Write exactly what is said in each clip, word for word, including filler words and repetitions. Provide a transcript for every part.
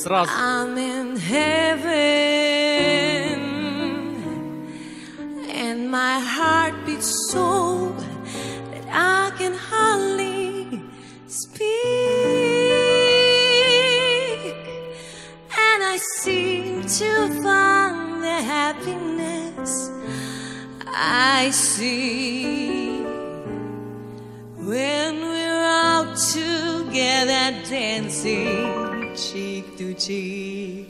сразу. I'm in heaven, and my heart beats so that I can hardly speak, and I seem to find the happiness I see when we're out together dancing cheek to cheek.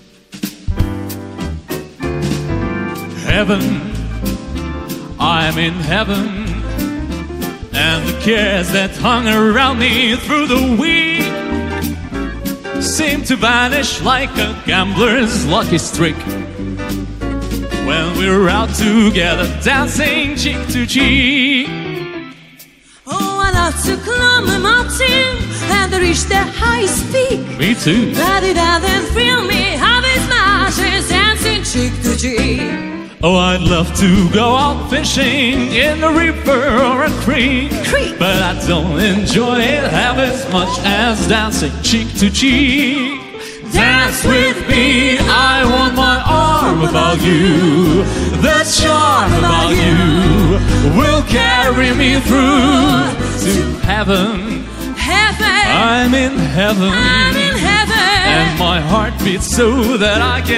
Heaven, I'm in heaven, and the cares that hung around me through the week seem to vanish like a gambler's lucky streak when we're out together dancing cheek to cheek. Oh, I love to climb a mountain and reach the highest peak. Me too. But it doesn't thrill me half as much as dancing cheek to cheek. Oh, I'd love to go out fishing in a river or a creek, Creek. but I don't enjoy it half as much as dancing cheek to cheek. Dance with me, I want my arm about you. The charm about you will carry me through to heaven. Heaven, I'm in heaven, I'm in heaven, and my heart beats so that I can